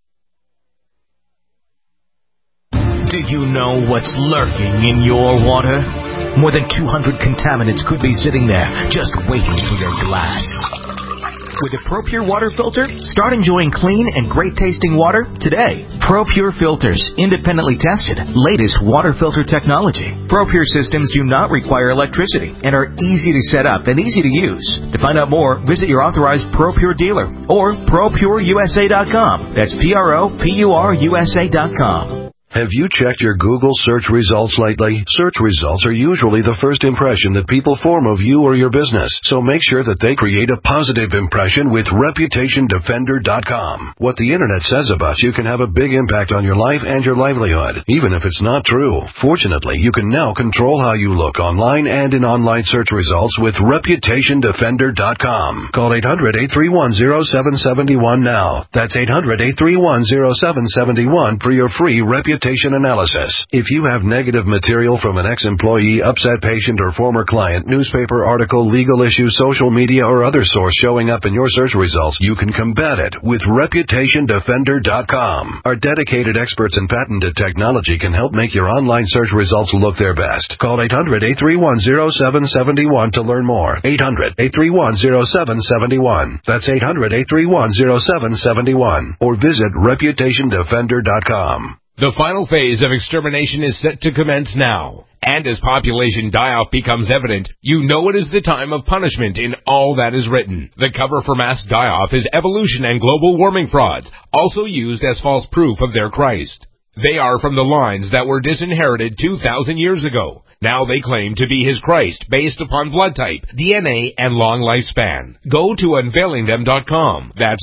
Did you know what's lurking in your water? More than 200 contaminants could be sitting there, just waiting for your glass. With a ProPure water filter, start enjoying clean and great-tasting water today. ProPure filters, independently tested, latest water filter technology. ProPure systems do not require electricity and are easy to set up and easy to use. To find out more, visit your authorized ProPure dealer or ProPureUSA.com. That's ProPureUSA.com. Have you checked your Google search results lately? Search results are usually the first impression that people form of you or your business, so make sure that they create a positive impression with ReputationDefender.com. What the Internet says about you can have a big impact on your life and your livelihood, even if it's not true. Fortunately, you can now control how you look online and in online search results with ReputationDefender.com. Call 800-831-0771 now. That's 800-831-0771 for your free reputation analysis. If you have negative material from an ex-employee, upset patient, or former client, newspaper article, legal issue, social media, or other source showing up in your search results, you can combat it with ReputationDefender.com. Our dedicated experts in patented technology can help make your online search results look their best. Call 800-831-0771 to learn more. 800-831-0771. That's 800-831-0771. Or visit ReputationDefender.com. The final phase of extermination is set to commence now. And as population die-off becomes evident, you know it is the time of punishment in all that is written. The cover for mass die-off is evolution and global warming frauds, also used as false proof of their Christ. They are from the lines that were disinherited 2,000 years ago. Now they claim to be his Christ based upon blood type, DNA, and long lifespan. Go to unveilingthem.com. That's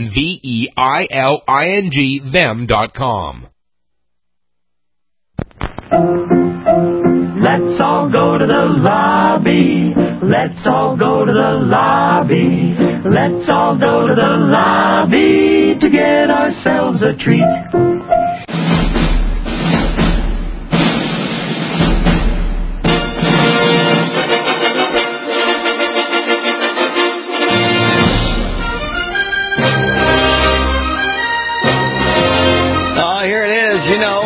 UNVEILING them.com. Let's all go to the lobby. Let's all go to the lobby. Let's all go to the lobby to get ourselves a treat. Oh, here it is, you know.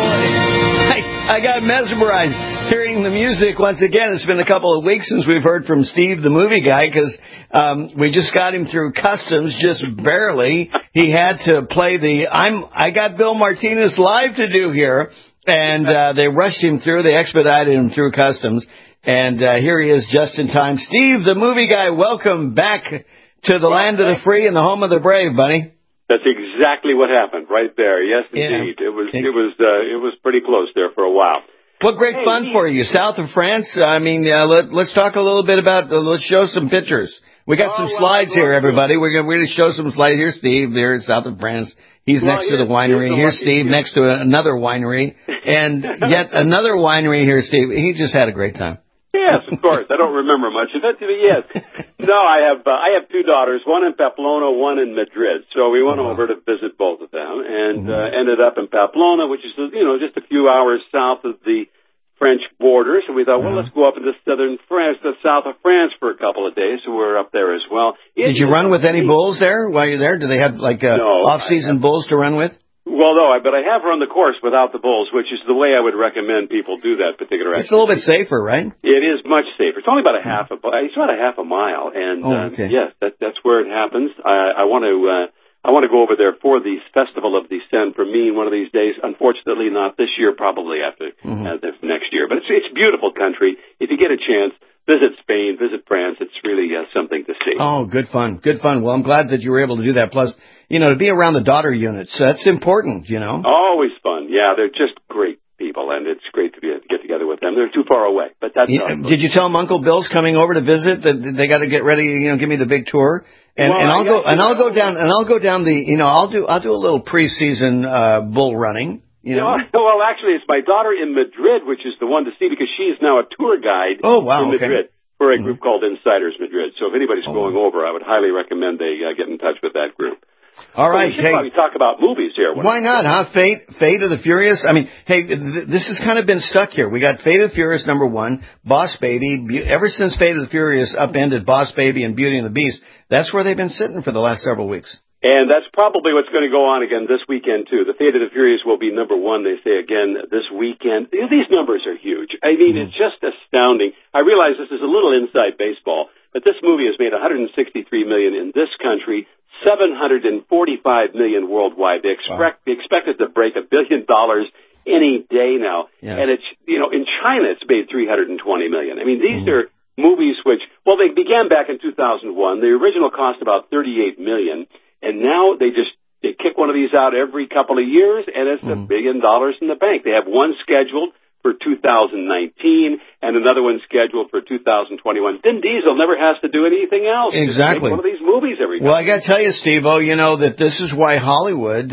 I got mesmerized hearing the music once again. It's been a couple of weeks since we've heard from Steve, the movie guy, because we just got him through customs, just barely. He had to play I got Bill Martinez live to do here, and they rushed him through. They expedited him through customs, and here he is just in time. Steve, the movie guy, welcome back to the land of the free and the home of the brave, buddy. That's exactly what happened right there. Yes, indeed. Yeah. It was pretty close there for a while. What great fun for you. South of France. I mean, let's talk a little bit about, let's show some pictures. We got some slides here, everybody. We're going to show some slides. Here's Steve there in South of France. He's next to the winery. Here's Steve next to another winery. And yet another winery here, Steve. He just had a great time. Yes, of course. I don't remember much of it. Yes. No, I have two daughters, one in Pamplona, one in Madrid. So we went over to visit both of them and ended up in Pamplona, which is, just a few hours south of the French border. So we thought, well, let's go up into southern France, the south of France for a couple of days. So we're up there as well. Did you run with any bulls there while you're there? Do they have off-season bulls to run with? Well, no, but I have run the course without the bulls, which is the way I would recommend people do that particular activity. It's a little bit safer, right? It is much safer. It's only about a half a mile, and yes, that's where it happens. I want to go over there for the Festival of the Seine Fermin one of these days. Unfortunately, not this year. Probably after next year. But it's a beautiful country. If you get a chance, visit Spain, visit France. It's really something to see. Oh, good fun. Well, I'm glad that you were able to do that. Plus, to be around the daughter units, that's important, Always fun. Yeah, they're just great people, and it's great to get together with them. They're too far away, but that's Did you tell them Uncle Bill's coming over to visit? That they got to get ready, give me the big tour? I'll go down the, I'll do a little preseason bull running. You know? Well, actually, it's my daughter in Madrid, which is the one to see because she is now a tour guide in Madrid for a group called Insiders Madrid. So if anybody's going over, I would highly recommend they get in touch with that group. All right. We should probably talk about movies here. Why not, huh? Fate of the Furious. I mean, hey, this has kind of been stuck here. We got Fate of the Furious #1, Boss Baby. Ever since Fate of the Furious upended Boss Baby and Beauty and the Beast, that's where they've been sitting for the last several weeks. And that's probably what's going to go on again this weekend, too. The Fate of the Furious will be #1, they say, again this weekend. These numbers are huge. I mean, it's just astounding. I realize this is a little inside baseball, but this movie has made $163 million in this country, $745 million worldwide. They expect it to break $1 billion any day now. Yeah. And it's, in China, it's made $320 million. I mean, these are movies which, well, they began back in 2001. The original cost about $38 million. And now they kick one of these out every couple of years, and it's $1 billion in the bank. They have one scheduled for 2019 and another one scheduled for 2021. Vin Diesel never has to do anything else. Exactly. Just make one of these movies every Well, I got to tell you, Steve-O, that this is why Hollywood,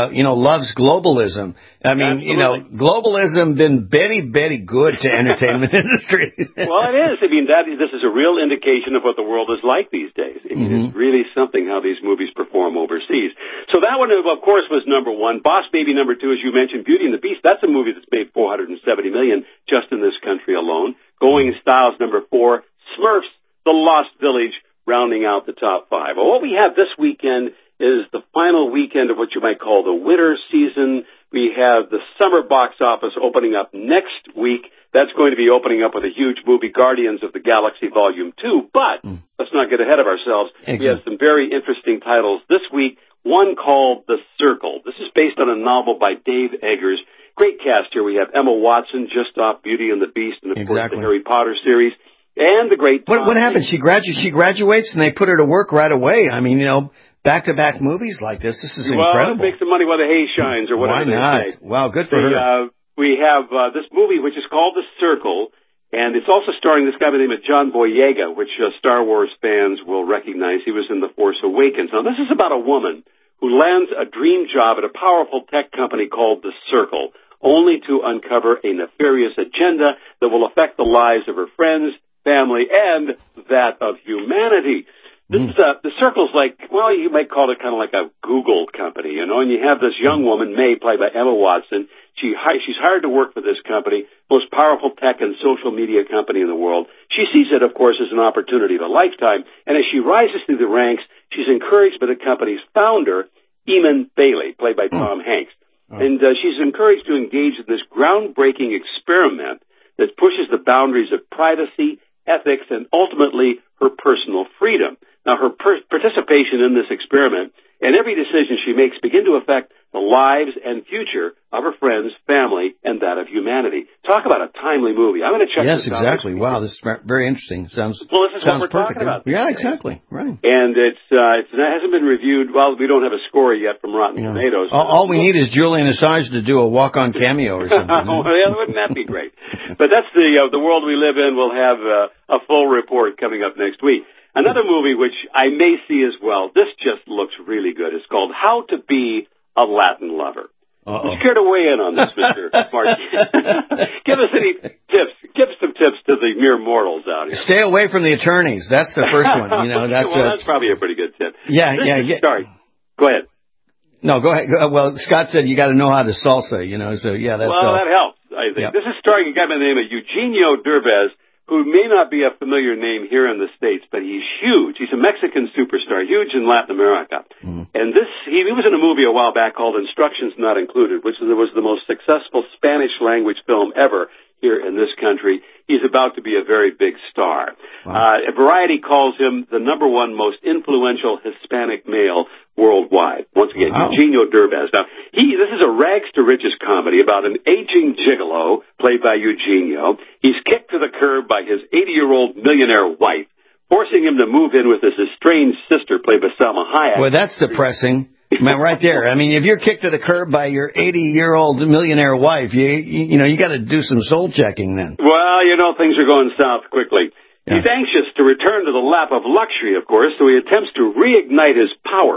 loves globalism. I mean, globalism been very good to entertainment industry. Well, it is. I mean, this is a real indication of what the world is like these days. I mean, it's really something how these movies perform overseas. So that one, of course, was #1. Boss Baby #2, as you mentioned, Beauty and the Beast. That's a movie that's made $470 million just in this country alone. Going Styles #4. Smurfs, The Lost Village, rounding out the top 5. Well, what we have this weekend is the final weekend of what you might call the winter season. We have the summer box office opening up next week. That's going to be opening up with a huge movie, Guardians of the Galaxy Volume 2. But let's not get ahead of ourselves. We have some very interesting titles this week. One called The Circle. This is based on a novel by Dave Eggers. Great cast here. We have Emma Watson, just off Beauty and the Beast, and of course the Harry Potter series, and the great. What happened? She graduates, and they put her to work right away. I mean, back-to-back movies like this. This is incredible. Well, make some money while the hay shines, or whatever. Why not? They say. Wow, good for her. We have this movie, which is called The Circle, and it's also starring this guy by the name of John Boyega, which Star Wars fans will recognize. He was in The Force Awakens. Now, this is about a woman who lands a dream job at a powerful tech company called The Circle, only to uncover a nefarious agenda that will affect the lives of her friends, family, and that of humanity. The Circle's like, well, you might call it kind of like a Google company, and you have this young woman, May, played by Emma Watson. She's hired to work for this company, most powerful tech and social media company in the world. She sees it, of course, as an opportunity of a lifetime, and as she rises through the ranks, she's encouraged by the company's founder, Eamon Bailey, played by Tom Hanks. And she's encouraged to engage in this groundbreaking experiment that pushes the boundaries of privacy, ethics, and ultimately her personal freedom. Now, her participation in this experiment and every decision she makes begin to affect the lives and future of her friends, family, and that of humanity. Talk about a timely movie. I'm going to check this out. Yes, exactly. Wow, this is very interesting. This is what we're talking about. Yeah, exactly. Right. And it hasn't been reviewed. Well, we don't have a score yet from Rotten Tomatoes. All we need is Julian Assange to do a walk-on cameo or something. Well, wouldn't that be great? But that's the world we live in. We'll have a full report coming up next week. Another movie which I may see as well. This just looks really good. It's called How to Be a Latin Lover. Would you care to weigh in on this, Mr. Martin? Give us any tips. Give some tips to the mere mortals out here. Stay away from the attorneys. That's the first one. That's probably a pretty good tip. Yeah. Sorry. Go ahead. No, go ahead. Well, Scott said you got to know how to salsa. So yeah, that's. Well, that helps. I think this is starring a guy by the name of Eugenio Derbez, who may not be a familiar name here in the States, but he's huge. He's a Mexican superstar, huge in Latin America. And he was in a movie a while back called Instructions Not Included, which was the most successful Spanish-language film ever here in this country. He's about to be a very big star. Wow. Variety calls him the #1 most influential Hispanic male worldwide. Once again, Eugenio Derbez. Now, this is a rags-to-riches comedy about an aging gigolo, played by Eugenio. He's kicked to the curb by his 80-year-old millionaire wife, forcing him to move in with his estranged sister, played by Salma Hayek. Well, that's depressing. Man, right there. I mean, if you're kicked to the curb by your 80-year-old millionaire wife, you got to do some soul checking then. Well, things are going south quickly. Yeah. He's anxious to return to the lap of luxury, of course, so he attempts to reignite his powers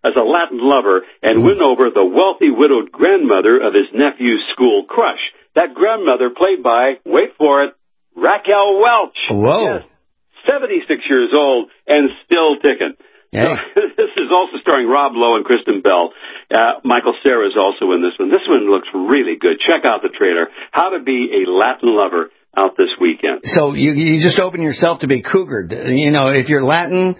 as a Latin lover and win over the wealthy widowed grandmother of his nephew's school crush. That grandmother played by, wait for it, Raquel Welch. Whoa. Yes, 76 years old and still ticking. Hey. So, this is also starring Rob Lowe and Kristen Bell. Michael Cera is also in this one. This one looks really good. Check out the trailer. How to be a Latin lover out this weekend. So you just open yourself to be cougared. You know, if you're Latin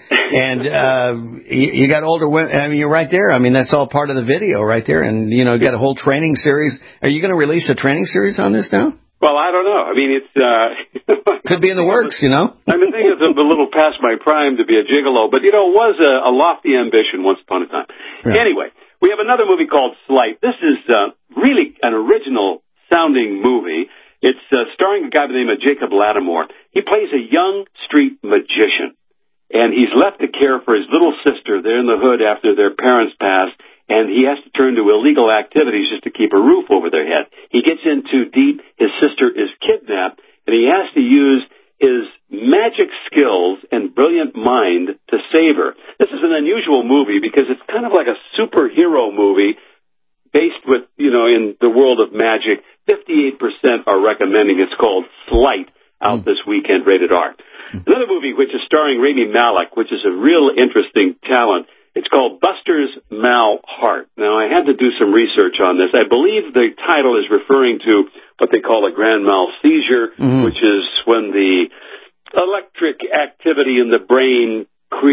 and you got older women, I mean, you're right there. I mean, that's all part of the video right there. And, you know, you got a whole training series. Are you going to release a training series on this now? Well, I don't know. I mean, it's... could be in the works, you know? I mean, I think it's a little past my prime to be a gigolo, but, you know, it was a lofty ambition once upon a time. Yeah. Anyway, we have another movie called Slight. This is really an original-sounding movie. It's starring a guy by the name of Jacob Lattimore. He plays a young street magician, and he's left to care for his little sister there in the hood after their parents passed, and he has to turn to illegal activities just to keep a roof over their head. He gets in too deep, his sister is kidnapped, and he has to use his magic skills and brilliant mind to save her. This is an unusual movie because it's kind of like a superhero movie based with, you know, in the world of magic. 58% are recommending it's called Slight, out this weekend, rated R. Another movie which is starring Rami Malek, which is a real interesting talent. It's called Buster's Mal Heart. Now, I had to do some research on this. I believe the title is referring to what they call a grand mal seizure, which is when the electric activity in the brain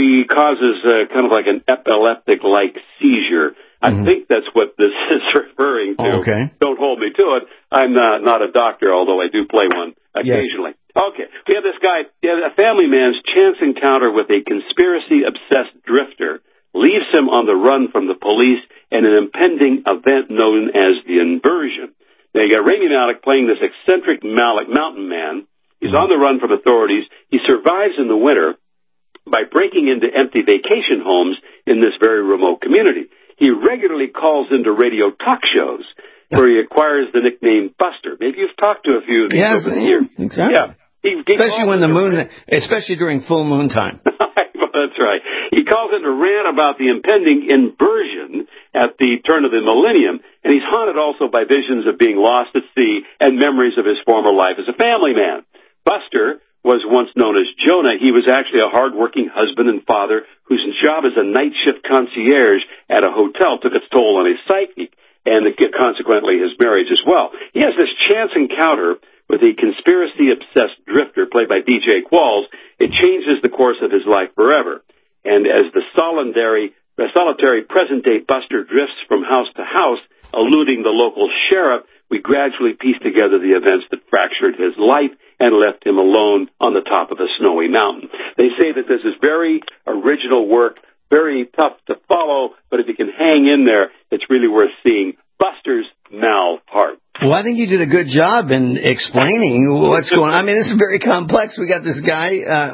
causes kind of like an epileptic-like seizure. I think that's what this is referring to. Okay. Don't hold me to it. I'm not a doctor, although I do play one occasionally. Yes. Okay. We have this guy, a family man's chance encounter with a conspiracy-obsessed drifter leaves him on the run from the police and an impending event known as the inversion. Now, you got Rami Malek playing this eccentric mountain man. He's on the run from authorities. He survives in the winter by breaking into empty vacation homes in this very remote community. He regularly calls into radio talk shows where he acquires the nickname Buster. Maybe you've talked to a few of these over the years. Exactly. Yeah. Especially when the moon, especially during full moon time. That's right. He calls in to rant about the impending inversion at the turn of the millennium, and he's haunted also by visions of being lost at sea and memories of his former life as a family man. Buster was once known as Jonah. He was actually a hard-working husband and father whose job as a night shift concierge at a hotel took its toll on his psyche and consequently his marriage as well. He has this chance encounter with a conspiracy-obsessed drifter played by DJ Qualls. It changes the course of his life forever. And as the solitary present-day Buster drifts from house to house, eluding the local sheriff, we gradually piece together the events that fractured his life and left him alone on the top of a snowy mountain. They say that this is very original work, very tough to follow, but if you can hang in there, it's really worth seeing. Buster's Mal Heart. Well, I think you did a good job in explaining what's going on. I mean, this is very complex. We got this guy,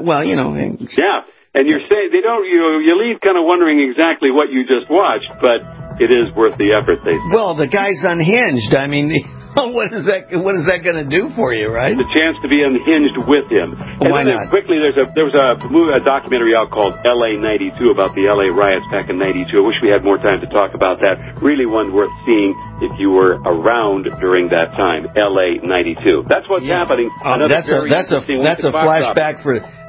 Yeah, and you're saying they don't, you leave kind of wondering exactly what you just watched, but it is worth the effort, they say. Well, the guy's unhinged. I mean, what is that going to do for you, right? The chance to be unhinged with him. And why not? Quickly, there was a documentary out called LA 92 about the LA riots back in 92. I wish we had more time to talk about that. Really one worth seeing if you were around during that time. LA 92. That's what's happening. That's a flashback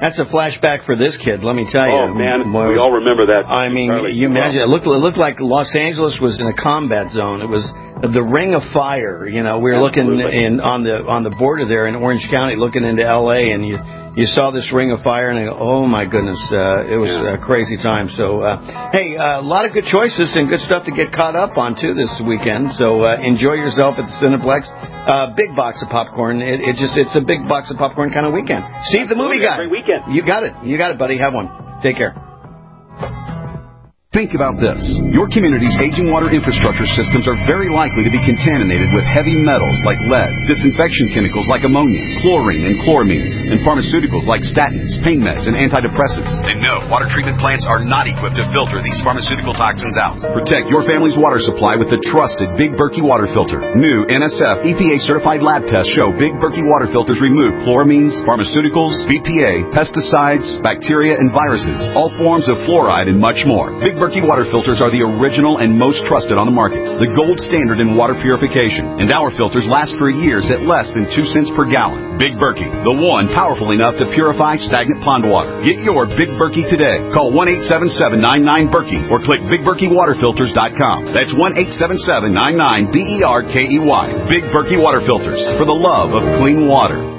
for this kid. Let me tell you. Oh man, we all remember that. I mean, you imagine it looked like Los Angeles was in a combat zone. It was the Ring of Fire. You know, we were looking on the border there in Orange County, looking into L.A., and you saw this Ring of Fire, and oh my goodness, it was a crazy time. So, hey, a lot of good choices and good stuff to get caught up on too this weekend. So enjoy yourself at the Cineplex. Big box of popcorn. It's a big box of popcorn kind of weekend. Steve, the movie guy. Great weekend. You got it, buddy. Have one. Take care. Think about this. Your community's aging water infrastructure systems are very likely to be contaminated with heavy metals like lead, disinfection chemicals like ammonia, chlorine and chloramines, and pharmaceuticals like statins, pain meds, and antidepressants. And no, water treatment plants are not equipped to filter these pharmaceutical toxins out. Protect your family's water supply with the trusted Big Berkey water filter. New NSF EPA-certified lab tests show Big Berkey water filters remove chloramines, pharmaceuticals, BPA, pesticides, bacteria, and viruses, all forms of fluoride, and much more. Big Berkey Berkey water filters are the original and most trusted on the market, the gold standard in water purification, and our filters last for years at less than 2 cents per gallon. Big Berkey, the one powerful enough to purify stagnant pond water. Get your Big Berkey today. Call 1-877-99-BERKEY or click BigBerkeyWaterFilters.com. That's 1-877-99-BERKEY. Big Berkey Water Filters, for the love of clean water.